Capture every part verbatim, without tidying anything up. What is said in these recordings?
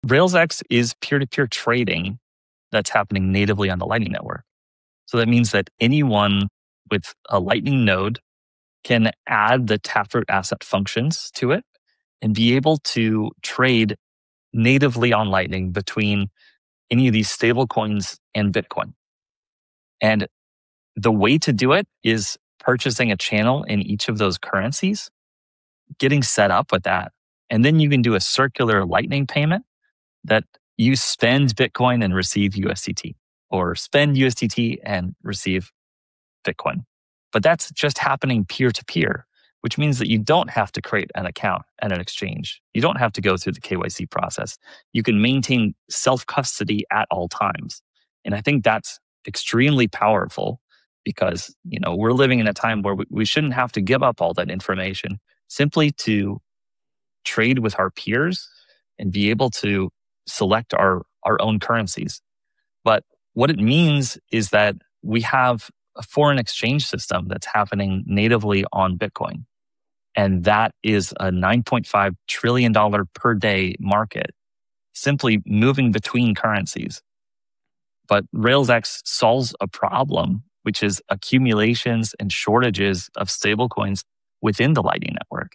RailsX is peer-to-peer trading that's happening natively on the Lightning Network. So that means that anyone with a Lightning node can add the Taproot asset functions to it and be able to trade natively on Lightning between any of these stablecoins and Bitcoin. And the way to do it is purchasing a channel in each of those currencies, getting set up with that. And then you can do a circular Lightning payment that you spend Bitcoin and receive U S D T, or spend U S D T and receive Bitcoin. But that's just happening peer-to-peer, which means that you don't have to create an account at an exchange. You don't have to go through the K Y C process. You can maintain self-custody at all times. And I think that's extremely powerful because, you know, we're living in a time where we, we shouldn't have to give up all that information simply to trade with our peers and be able to select our, our own currencies. But what it means is that we have a foreign exchange system that's happening natively on Bitcoin. And that is a nine point five trillion dollars per day market, simply moving between currencies. But RailsX solves a problem, which is accumulations and shortages of stablecoins within the Lightning Network.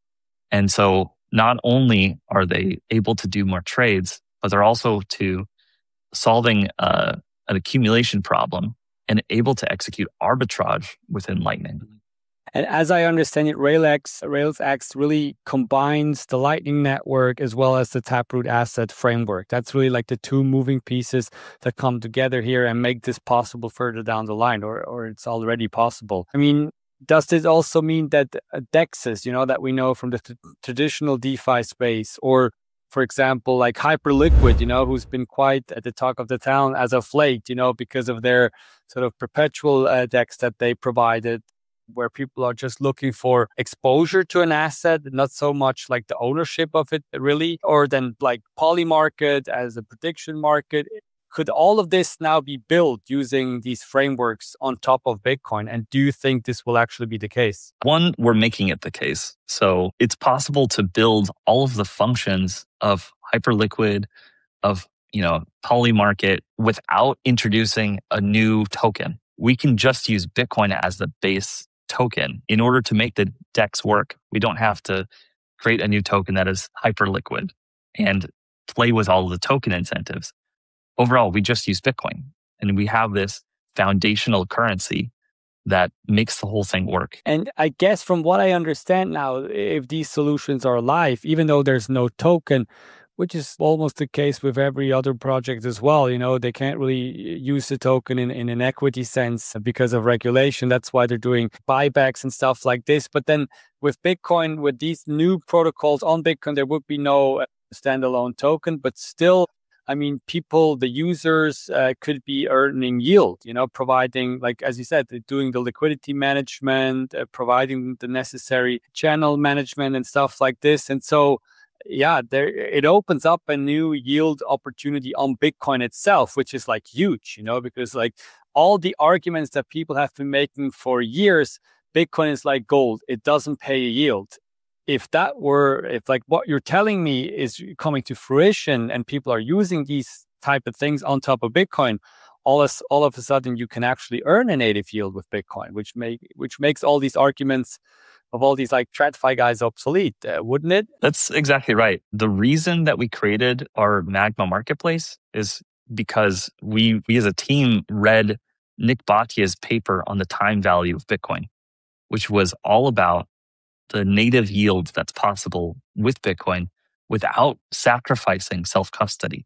And so not only are they able to do more trades, but they're also to solving uh, an accumulation problem and able to execute arbitrage within Lightning. And as I understand it, RailsX, RailsX really combines the Lightning Network as well as the Taproot asset framework. That's really like the two moving pieces that come together here and make this possible further down the line, or or it's already possible. I mean, does this also mean that uh, DEXs, you know, that we know from the t- traditional DeFi space, or for example, like Hyperliquid, you know, who's been quite at the talk of the town as of late, you know, because of their sort of perpetual uh, DEX that they provided, where people are just looking for exposure to an asset, not so much like the ownership of it really, or then like Polymarket as a prediction market. Could all of this now be built using these frameworks on top of Bitcoin? And do you think this will actually be the case? One, we're making it the case. So it's possible to build all of the functions of Hyperliquid, of, you know, Polymarket without introducing a new token. We can just use Bitcoin as the base token in order to make the DEX work. We don't have to create a new token that is Hyperliquid and play with all of the token incentives. Overall, we just use Bitcoin, and we have this foundational currency that makes the whole thing work. And I guess from what I understand now, if these solutions are live, even though there's no token, which is almost the case with every other project as well, you know, they can't really use the token in, in an equity sense because of regulation. That's why they're doing buybacks and stuff like this. But then with Bitcoin, with these new protocols on Bitcoin, there would be no standalone token, but still, I mean, people, the users uh, could be earning yield, you know, providing, like, as you said, doing the liquidity management, uh, providing the necessary channel management and stuff like this. And so, yeah, there it opens up a new yield opportunity on Bitcoin itself, which is like huge, you know, because like all the arguments that people have been making for years, Bitcoin is like gold. It doesn't pay a yield. If that were, if like what you're telling me is coming to fruition and people are using these type of things on top of Bitcoin, all of, all of a sudden you can actually earn a native yield with Bitcoin, which make which makes all these arguments of all these like TradFi guys obsolete, uh, wouldn't it? That's exactly right. The reason that we created our Magma marketplace is because we we as a team read Nick Bhattia's paper on the time value of Bitcoin, which was all about the native yield that's possible with Bitcoin without sacrificing self-custody.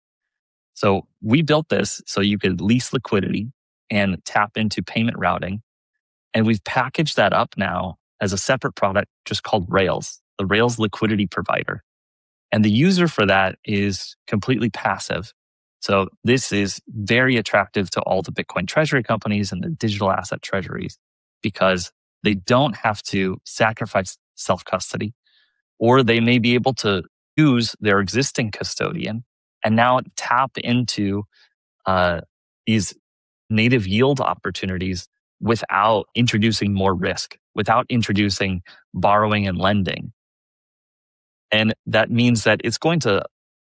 So we built this so you could lease liquidity and tap into payment routing. And we've packaged that up now as a separate product just called Rails, the Rails liquidity provider. And the user for that is completely passive. So this is very attractive to all the Bitcoin treasury companies and the digital asset treasuries because they don't have to sacrifice self-custody, or they may be able to use their existing custodian and now tap into uh, these native yield opportunities without introducing more risk, without introducing borrowing and lending. And that means that it's going to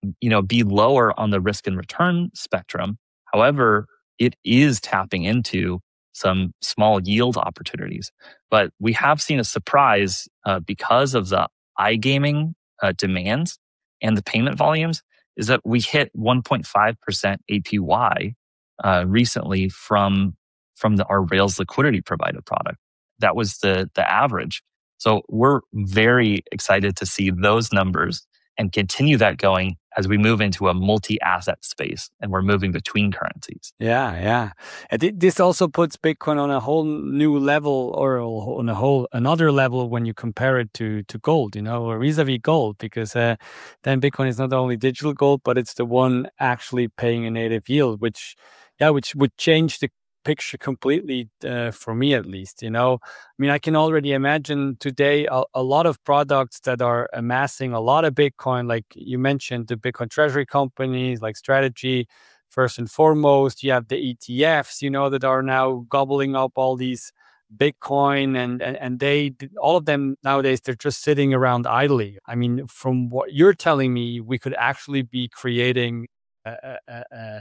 you know, be lower on the risk and return spectrum. However, it is tapping into some small yield opportunities. But we have seen a surprise uh, because of the iGaming uh, demands and the payment volumes, is that we hit one point five percent A P Y uh, recently from from the, our Rails liquidity provider product. That was the the average. So we're very excited to see those numbers and continue that going as we move into a multi-asset space and we're moving between currencies. Yeah, yeah. And th- this also puts Bitcoin on a whole new level, or on a whole another level when you compare it to to gold, you know, or vis-a-vis gold, because uh, then Bitcoin is not only digital gold, but it's the one actually paying a native yield, which, yeah, which would change the picture completely uh, for me, at least. You know, I mean, I can already imagine today a, a lot of products that are amassing a lot of Bitcoin, like you mentioned, the Bitcoin treasury companies like Strategy. First and foremost, you have the E T Fs, you know, that are now gobbling up all these Bitcoin, and and, and they, all of them nowadays, they're just sitting around idly. I mean, from what you're telling me, we could actually be creating a, a, a,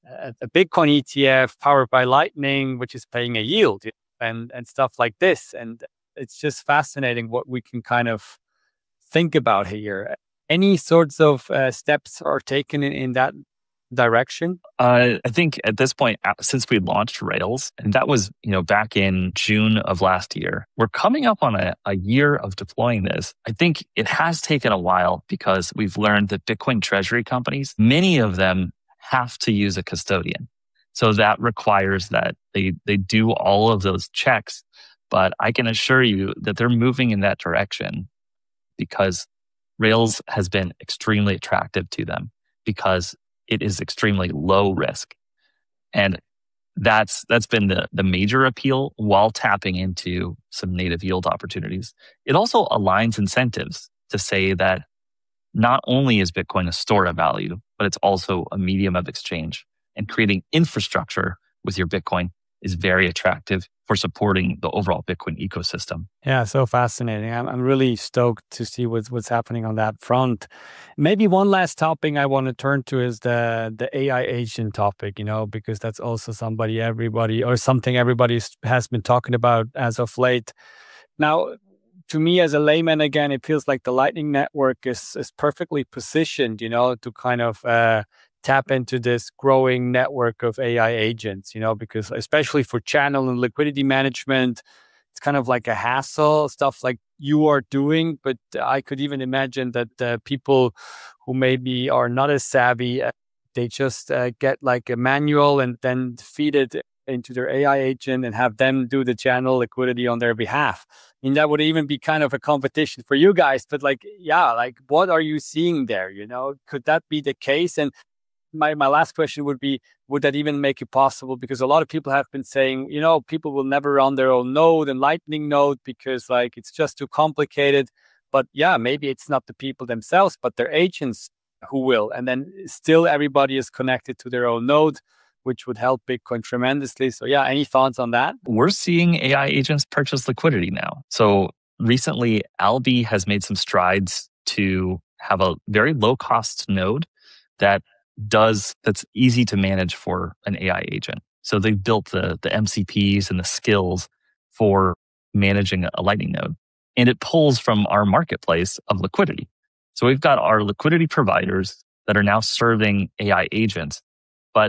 a Bitcoin E T F powered by Lightning, which is paying a yield, and and stuff like this. And it's just fascinating what we can kind of think about here. Any sorts of uh, steps are taken in, in that direction? Uh, I think at this point, since we launched Rails, and that was, you know, back in June of last year, we're coming up on a, a year of deploying this. I think it has taken a while because we've learned that Bitcoin treasury companies, many of them have to use a custodian. So that requires that they, they do all of those checks. But I can assure you that they're moving in that direction because Rails has been extremely attractive to them, because it is extremely low risk. And that's that's been the, the major appeal, while tapping into some native yield opportunities. It also aligns incentives to say that not only is Bitcoin a store of value, but it's also a medium of exchange. And creating infrastructure with your Bitcoin is very attractive for supporting the overall Bitcoin ecosystem. Yeah, so fascinating. I'm, I'm really stoked to see what's what's happening on that front. Maybe one last topic I want to turn to is the the A I agent topic, you know, because that's also somebody everybody or something everybody has been talking about as of late. Now, to me as a layman, again, it feels like the Lightning Network is is perfectly positioned, you know, to kind of uh, tap into this growing network of A I agents, you know, because especially for channel and liquidity management, it's kind of like a hassle, stuff like you are doing. But I could even imagine that uh, people who maybe are not as savvy, uh, they just uh, get like a manual and then feed it into their A I agent and have them do the channel liquidity on their behalf. I mean, that would even be kind of a competition for you guys. But like, yeah, like what are you seeing there? You know, could that be the case? And my, my last question would be, would that even make it possible? Because a lot of people have been saying, you know, people will never run their own node and Lightning node because like it's just too complicated. But yeah, maybe it's not the people themselves, but their agents who will. And then still everybody is connected to their own node, which would help Bitcoin tremendously. So yeah, any thoughts on that? We're seeing A I agents purchase liquidity now. So recently, Alby has made some strides to have a very low cost node that does that's easy to manage for an A I agent. So they've built the the M C Ps and the skills for managing a Lightning node, and it pulls from our marketplace of liquidity. So we've got our liquidity providers that are now serving A I agents, but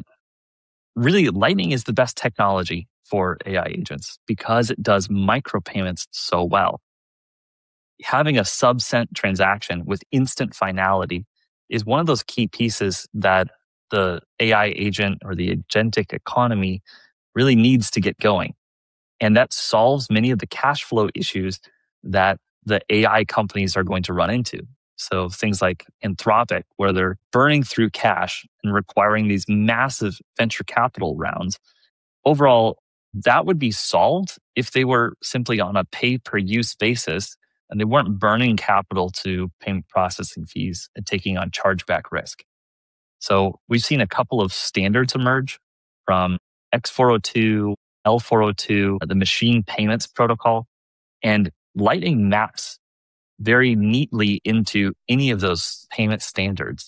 really Lightning is the best technology for A I agents because it does micropayments so well. Having a sub-cent transaction with instant finality is one of those key pieces that the A I agent or the agentic economy really needs to get going. And that solves many of the cash flow issues that the A I companies are going to run into. So things like Anthropic, where they're burning through cash and requiring these massive venture capital rounds. Overall, that would be solved if they were simply on a pay-per-use basis and they weren't burning capital to payment processing fees and taking on chargeback risk. So we've seen a couple of standards emerge from X four oh two, L four oh two, the machine payments protocol, and Lightning maps very neatly into any of those payment standards.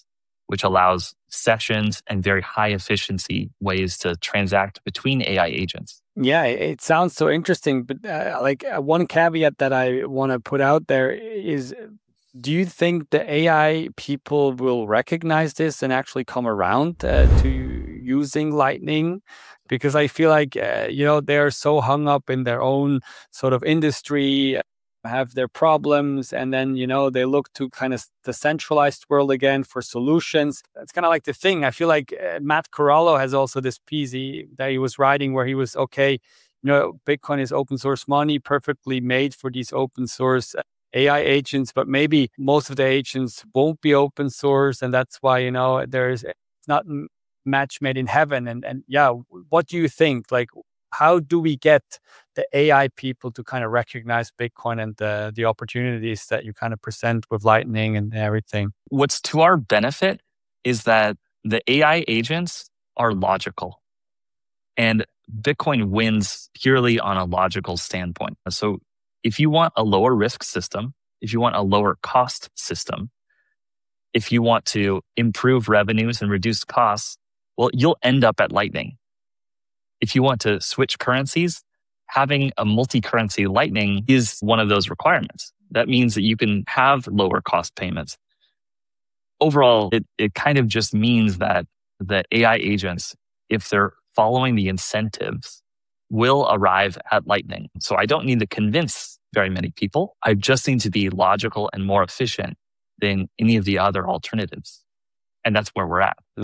which allows sessions and very high efficiency ways to transact between A I agents. Yeah, it sounds so interesting, but uh, like uh, one caveat that I want to put out there is, do you think the A I people will recognize this and actually come around uh, to using Lightning? Because I feel like, uh, you know, they're so hung up in their own sort of industry, have their problems, and then, you know, they look to kind of the centralized world again for solutions. That's kind of like the thing. I feel like uh, Matt Corallo has also this piece he, that he was writing where he was, okay, you know, Bitcoin is open source money, perfectly made for these open source A I agents, but maybe most of the agents won't be open source. And that's why, you know, there's it's not a match made in heaven. And, and yeah, what do you think? Like, how do we get the A I people to kind of recognize Bitcoin and the, the opportunities that you kind of present with Lightning and everything? What's to our benefit is that the A I agents are logical. And Bitcoin wins purely on a logical standpoint. So if you want a lower risk system, if you want a lower cost system, if you want to improve revenues and reduce costs, well, you'll end up at Lightning. If you want to switch currencies, having a multi-currency Lightning is one of those requirements. That means that you can have lower cost payments. Overall, it, it kind of just means that the A I agents, if they're following the incentives, will arrive at Lightning. So I don't need to convince very many people. I just need to be logical and more efficient than any of the other alternatives. And that's where we're at.